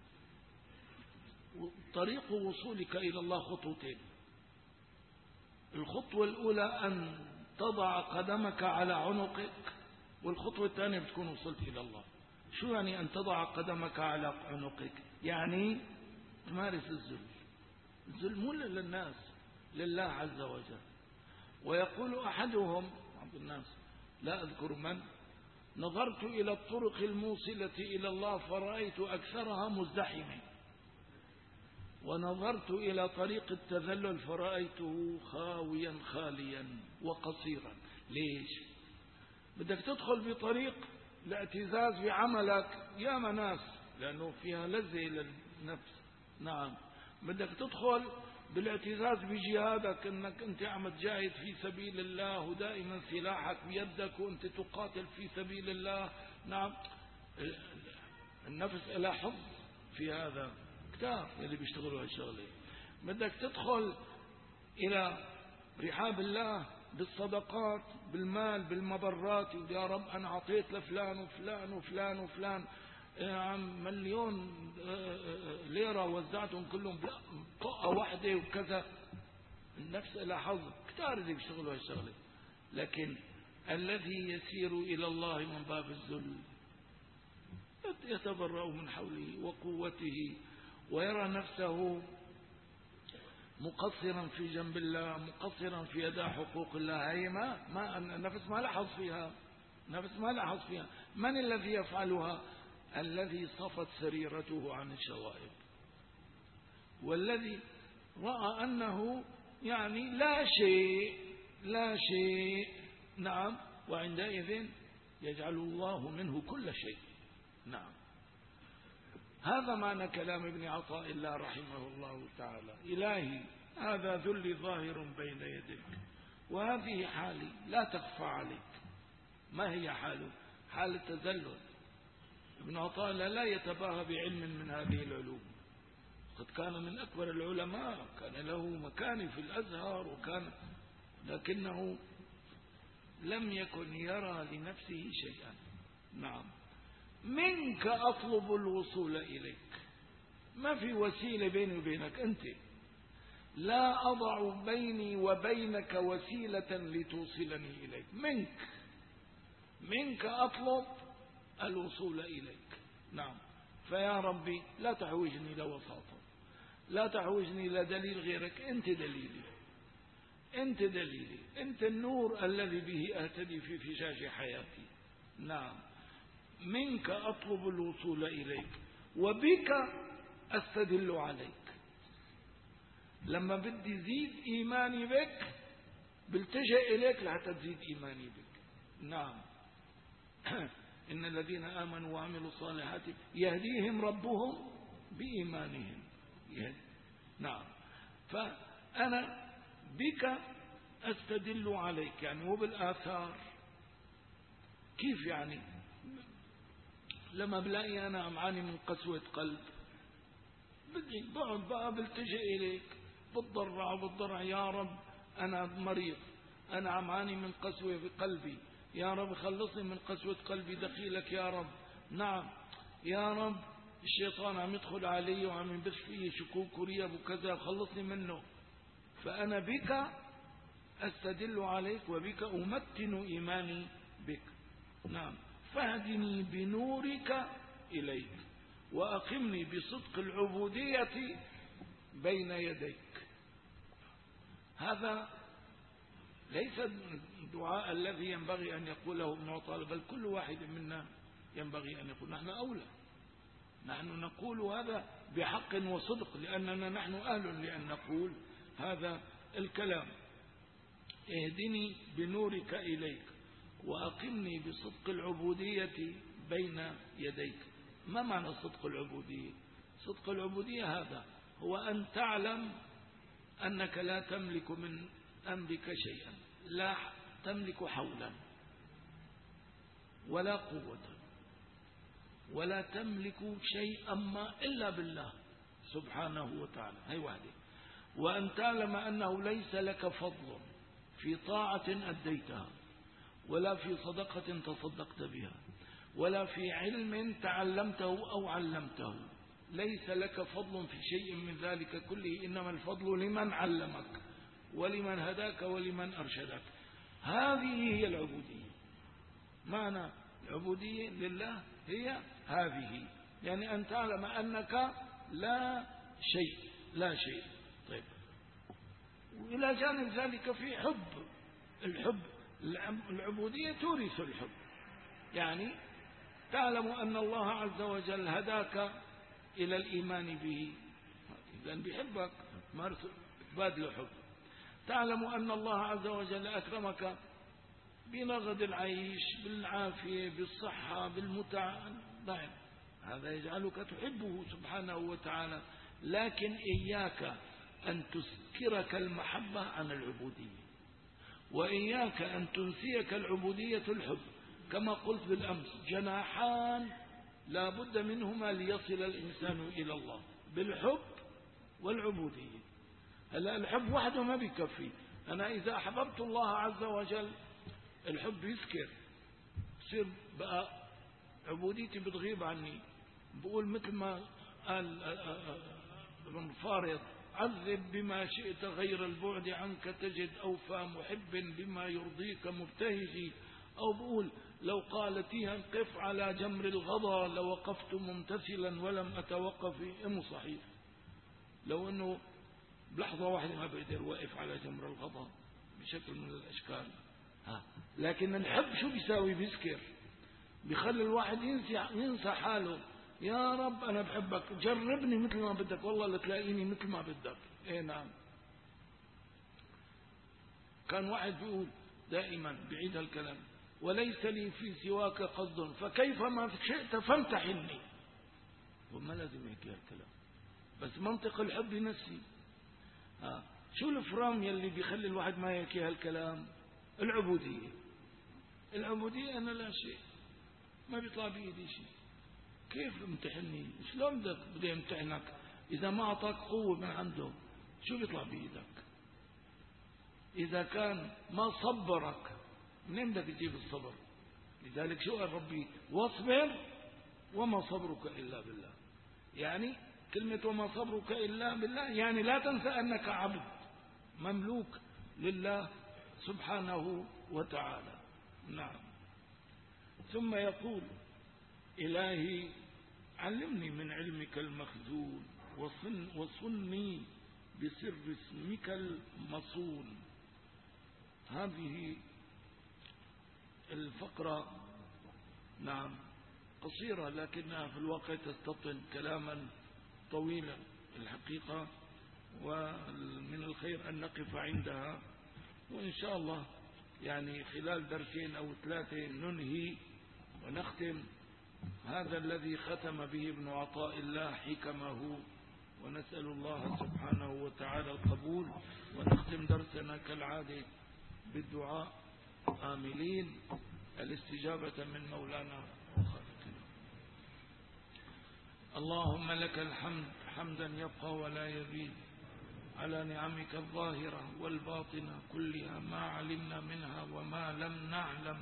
طريق وصولك إلى الله خطوتين، الخطوة الأولى أن تضع قدمك على عنقك، والخطوة الثانية بتكون وصلت إلى الله. شو يعني أن تضع قدمك على عنقك؟ يعني تمارس الذل. الذل مو للناس، لله عز وجل. ويقول أحدهم، بعض الناس لا أذكر من، نظرت إلى الطرق الموصلة إلى الله فرأيت أكثرها مزدحمة، ونظرت إلى طريق التذلل فرأيته خاويا خاليا وقصيرا. ليش؟ بدك تدخل بطريق الاعتزاز بعملك يا مناس، لأنه فيها لذة للنفس. نعم. بدك تدخل بالاعتزاز بجهادك، انك انت عم تجاهد في سبيل الله ودائما سلاحك بيدك وانت تقاتل في سبيل الله. نعم. النفس لها حظ في هذا كتار اللي بيشتغلوا هالشغله. بدك تدخل الى رحاب الله بالصدقات، بالمال، بالمبرات. يا رب انا اعطيت لفلان وفلان وفلان وفلان عم مليون ليرة وزعتهم كلهم طقة واحدة وكذا. النفس لها حظ كتار اللي بيشتغلوا هالشغله. لكن الذي يسير إلى الله من باب الذل يتبرأ من حوله وقوته، ويرى نفسه مقصرا في جنب الله، مقصرا في أداء حقوق الله. هي ما ما النفس ما لاحظ فيها، نفس ما لاحظ فيها. من الذي يفعلها؟ الذي صفت سريرته عن الشوائب، والذي رأى أنه يعني لا شيء لا شيء. نعم. وعندئذ يجعل الله منه كل شيء. نعم. هذا معنى كلام ابن عطاء الله رحمه الله تعالى. إلهي هذا ذلي ظاهر بين يديك، وهذه حالي لا تخفى عليك. ما هي حاله؟ حال التذلل. ابن عطاء لا يتباهى بعلم من هذه العلوم، قد كان من أكبر العلماء، كان له مكان في الأزهر، وكان لكنه لم يكن يرى لنفسه شيئا. نعم. منك أطلب الوصول إليك، ما في وسيلة بيني وبينك أنت، لا أضع بيني وبينك وسيلة لتوصلني إليك. منك منك أطلب الوصول إليك. نعم. فيا ربي لا تحوجني لوساطة، لا تحوجني لدليل غيرك. أنت دليلي، أنت دليلي، أنت النور الذي به أهتدي في فشاش حياتي. نعم. منك أطلب الوصول إليك وبك أستدل عليك. لما بدي زيد إيماني بك بلتجئ إليك لحتى تزيد إيماني بك. نعم. إن الذين آمنوا وعملوا الصالحات يهديهم ربهم بإيمانهم. يهدي. نعم. فأنا بك أستدل عليك، يعني وبالآثار. كيف يعني؟ لما بلاقي أنا أمعاني من قسوة قلب بدي بقعد بقى بلتجئ إليك، بتضرع وبتضرع. يا رب أنا مريض، أنا عمعاني من قسوة في قلبي، يا رب خلصني من قسوة قلبي، دخيلك يا رب. نعم. يا رب الشيطان عم يدخل علي وعم ينبث فيه شكوك وريب وكذا، خلصني منه. فأنا بك أستدل عليك وبك أمتن إيماني بك. نعم. فاهدني بنورك إليك وأقمني بصدق العبودية بين يديك. هذا ليس الدعاء الذي ينبغي أن يقوله ابن عطاء، بل كل واحد منا ينبغي أن يقول. نحن أولى، نحن نقول هذا بحق وصدق، لأننا نحن أهل لأن نقول هذا الكلام. اهدني بنورك إليك وأقمني بصدق العبودية بين يديك. ما معنى صدق العبودية؟ صدق العبودية هذا هو أن تعلم أنك لا تملك من أمرك شيئا، لا تملك حولا ولا قوة ولا تملك شيئا ما إلا بالله سبحانه وتعالى. هي واحدة. وأن تعلم أنه ليس لك فضل في طاعة أديتها، ولا في صدقة تصدقت بها، ولا في علم تعلمته أو علمته. ليس لك فضل في شيء من ذلك كله، إنما الفضل لمن علمك ولمن هداك ولمن أرشدك. هذه هي العبودية. معنى العبودية لله هي هذه، يعني أن تعلم أنك لا شيء لا شيء. طيب، وإلى جانب ذلك في حب. الحب العبودية تورث الحب، يعني تعلم أن الله عز وجل هداك إلى الإيمان به، إذن بيحبك بادل حب. تعلم أن الله عز وجل أكرمك بنغد العيش، بالعافية، بالصحة، بالمتع، نعم، هذا يجعلك تحبه سبحانه وتعالى. لكن إياك أن تسكرك المحبة عن العبودية، وإياك أن تنسيك العبودية الحب. كما قلت بالأمس، جناحان لا بد منهما ليصل الإنسان إلى الله، بالحب والعبودية. هلا الحب وحده ما بيكفي. أنا إذا أحببت الله عز وجل الحب يسكر، بصير بقى عبوديتي بتغيب عني. بقول مثل ما قال ابن فارض: عذب بما شئت غير البعد عنك تجد أوفى محب بما يرضيك مبتهجي. أو بقول: لو قالتيها قف على جمر الغضا لوقفت ممتثلا ولم أتوقف. إم صحيح، لو أنه بلحظة واحدة ما بقدر وقف على جمر الغضا بشكل من الأشكال. ها. لكن الحب شو بيساوي؟ بيسكر، بيخلي الواحد ينسى ينسى حاله. يا رب أنا بحبك، جربني مثل ما بدك، والله لتلاقيني مثل ما بدك. إيه نعم. كان واحد بيقول دائما بعيد هالكلام: وليس لي في سواك قصد فكيف ما شئت فامتحني. وما لازم يحكي هالكلام، بس منطق الحب ينسي. آه. شو الفرام يلي بيخلي الواحد ما يحكي هالكلام؟ العبودية. العبودية أنا لا شيء، ما بيطلع بإيدي شيء. كيف امتحني؟ شلون بدك بدي امتحنك إذا ما أعطاك قوة من عنده؟ شو بيطلع بإيدك؟ إذا كان ما صبرك، منين بدك تجيب الصبر؟ لذلك شو قال ربي: واصبر وما صبرك إلا بالله. يعني كلمة وما صبرك إلا بالله يعني لا تنسى أنك عبد مملوك لله سبحانه وتعالى. نعم. ثم يقول: إلهي علمني من علمك المخزون وصن وصني بسر اسمك المصون. هذه الفقرة نعم قصيرة، لكنها في الواقع تستطن كلاما طويلا الحقيقة، ومن الخير أن نقف عندها، وإن شاء الله يعني خلال درسين أو ثلاثة ننهي ونختم هذا الذي ختم به ابن عطاء الله حكمه، ونسأل الله سبحانه وتعالى القبول. ونختم درسنا كالعادة بالدعاء آملين الاستجابة من مولانا وخالقنا. اللهم لك الحمد حمدا يبقى ولا يبيد على نعمك الظاهرة والباطنة كلها، ما علمنا منها وما لم نعلم.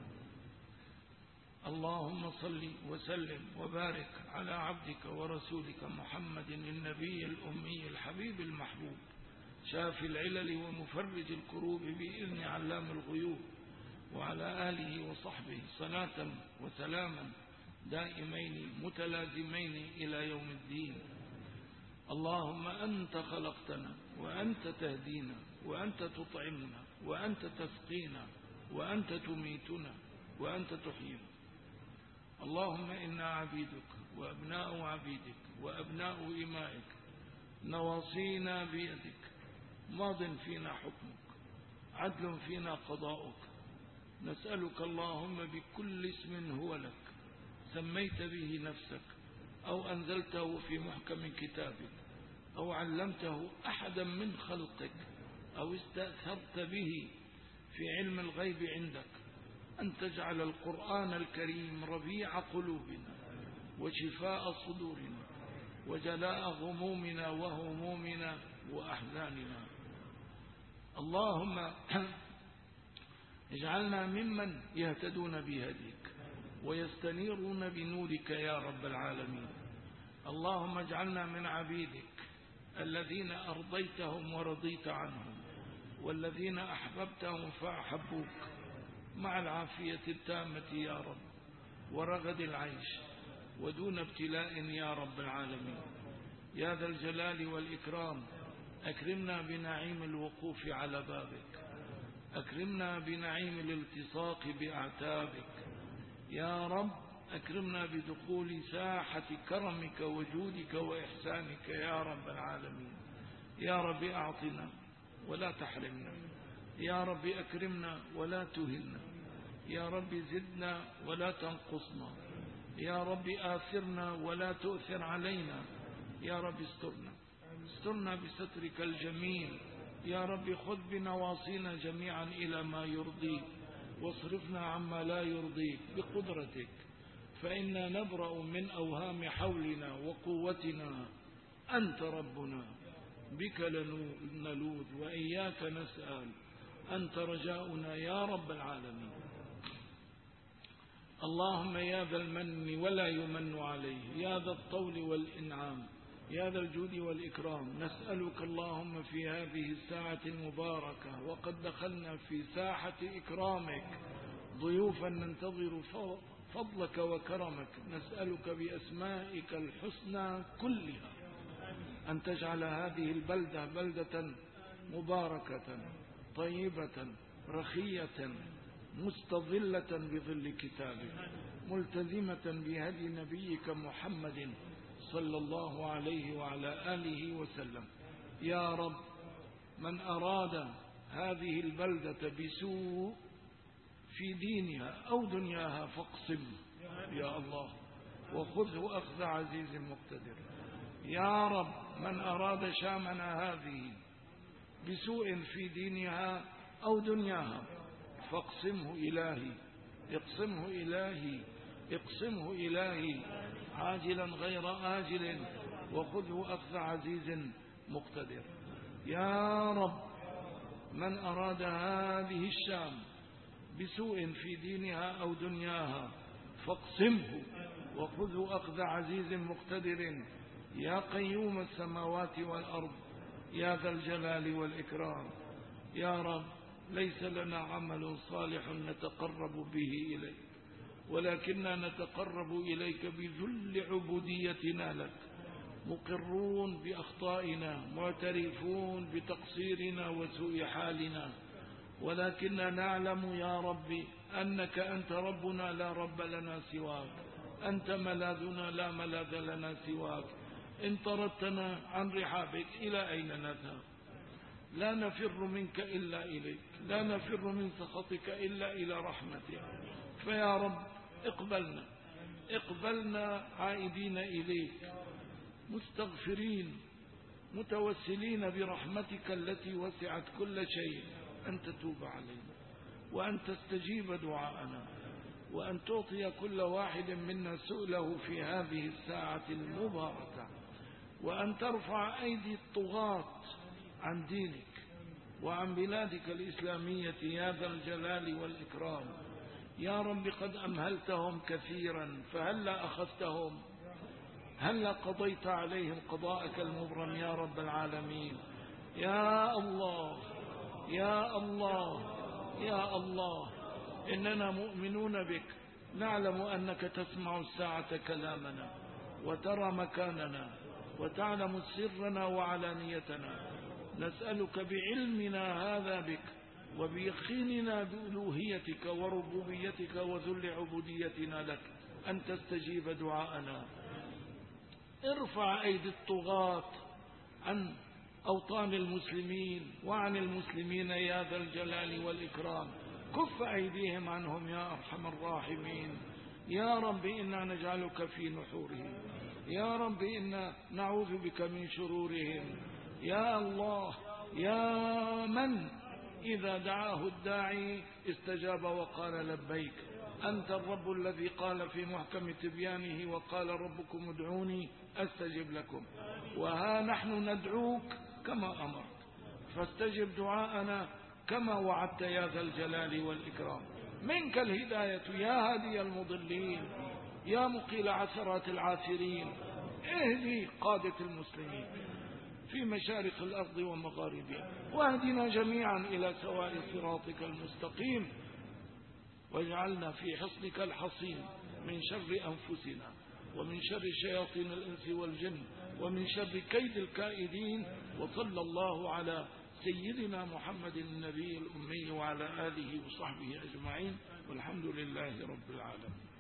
اللهم صل وسلم وبارك على عبدك ورسولك محمد النبي الأمي الحبيب المحبوب، شافي العلل ومفرج الكروب بإذن علام الغيوب، وعلى آله وصحبه صلاة وسلاما دائمين متلازمين إلى يوم الدين. اللهم أنت خلقتنا وأنت تهدينا وأنت تطعمنا وأنت تسقينا وأنت تميتنا وأنت تحيينا. اللهم إنا عبيدك وأبناء عبيدك وأبناء إمائك، نواصينا بيدك، ماض فينا حكمك، عدل فينا قضاؤك. نسألك اللهم بكل اسم هو لك سميت به نفسك أو أنزلته في محكم كتابك أو علمته أحدا من خلقك أو استأثرت به في علم الغيب عندك، أن تجعل القرآن الكريم ربيع قلوبنا وشفاء صدورنا وجلاء غمومنا وهمومنا وأحزاننا. اللهم اجعلنا ممن يهتدون بهديك ويستنيرون بنورك يا رب العالمين. اللهم اجعلنا من عبيدك الذين أرضيتهم ورضيت عنهم والذين أحببتهم فأحبوك مع العافية التامة يا رب ورغد العيش ودون ابتلاء يا رب العالمين. يا ذا الجلال والإكرام أكرمنا بنعيم الوقوف على بابك، أكرمنا بنعيم الالتصاق بأعتابك يا رب، أكرمنا بدخول ساحة كرمك وجودك وإحسانك يا رب العالمين. يا رب أعطنا ولا تحرمنا، يا رب أكرمنا ولا تهنا، يا رب زدنا ولا تنقصنا، يا رب آثرنا ولا تؤثر علينا، يا رب استرنا استرنا بسترك الجميل، يا رب خذ بنواصينا جميعا إلى ما يرضيك واصرفنا عما لا يرضيك بقدرتك، فإنا نبرأ من أوهام حولنا وقوتنا. أنت ربنا بك نلوذ وإياك نسأل، أنت رجاؤنا يا رب العالمين. اللهم يا ذا المن ولا يمن عليه، يا ذا الطول والإنعام، يا ذا الجود والإكرام، نسألك اللهم في هذه الساعة المباركة وقد دخلنا في ساحة إكرامك ضيوفا ننتظر فضلك وكرمك، نسألك بأسمائك الحسنى كلها أن تجعل هذه البلدة بلدة مباركة طيبة رخية مستظلة بظل كتابك، ملتزمة بهدي نبيك محمد صلى الله عليه وعلى آله وسلم. يا رب من أراد هذه البلدة بسوء في دينها أو دنياها فاقسمه يا الله وخذه أخذ عزيز مقتدر. يا رب من أراد شامنا هذه بسوء في دينها أو دنياها فاقسمه إلهي، اقسمه إلهي، اقسمه إلهي عاجلا غير آجل وخذه أخذ عزيز مقتدر. يا رب من أراد هذه الشام بسوء في دينها أو دنياها فاقسمه وخذه أخذ عزيز مقتدر. يا قيوم السماوات والأرض يا ذا الجلال والإكرام، يا رب ليس لنا عمل صالح نتقرب به إليك، ولكننا نتقرب إليك بذل عبوديتنا لك، مقرون بأخطائنا معترفون بتقصيرنا وسوء حالنا، ولكننا نعلم يا ربي أنك أنت ربنا لا رب لنا سواك، أنت ملاذنا لا ملاذ لنا سواك. إن طردتنا عن رحابك إلى أين نذهب؟ لا نفر منك إلا إليك، لا نفر من سخطك إلا إلى رحمتك. فيا رب اقبلنا اقبلنا عائدين إليك مستغفرين متوسلين برحمتك التي وسعت كل شيء، أن تتوب علينا وأن تستجيب دعاءنا وأن تعطي كل واحد منا سؤله في هذه الساعة المباركة، وأن ترفع أيدي الطغاة عن دينك وعن بلادك الإسلامية يا ذا الجلال والإكرام. يا رب قد أمهلتهم كثيرا فهلا أخذتهم، هلا قضيت عليهم قضاءك المبرم يا رب العالمين. يا الله يا الله يا الله إننا مؤمنون بك، نعلم أنك تسمع الساعة كلامنا وترى مكاننا وتعلم سرنا وعلانيتنا، نسألك بعلمنا هذا بك وبيقيننا بألوهيتك وربوبيتك وذل عبوديتنا لك أن تستجيب دعاءنا. ارفع أيدي الطغاة عن أوطان المسلمين وعن المسلمين يا ذا الجلال والإكرام، كف أيديهم عنهم يا أرحم الراحمين. يا رب إنا نجعلك في نحورهم، يا رب إنا نعوذ بك من شرورهم. يا الله يا من إذا دعاه الداعي استجاب وقال لبيك، أنت الرب الذي قال في محكم تبيانه وقال ربكم ادعوني أستجب لكم، وها نحن ندعوك كما أمرت، فاستجب دعاءنا كما وعدت يا ذا الجلال والإكرام. منك الهداية يا هادي المضلين، يا مقيل عثرات العاثرين، اهدي قادة المسلمين في مشارق الأرض ومغاربها، واهدنا جميعا إلى سواء صراطك المستقيم، واجعلنا في حصنك الحصين من شر أنفسنا ومن شر شياطين الإنس والجن ومن شر كيد الكائدين. وصلى الله على سيدنا محمد النبي الأمي وعلى آله وصحبه أجمعين، والحمد لله رب العالمين.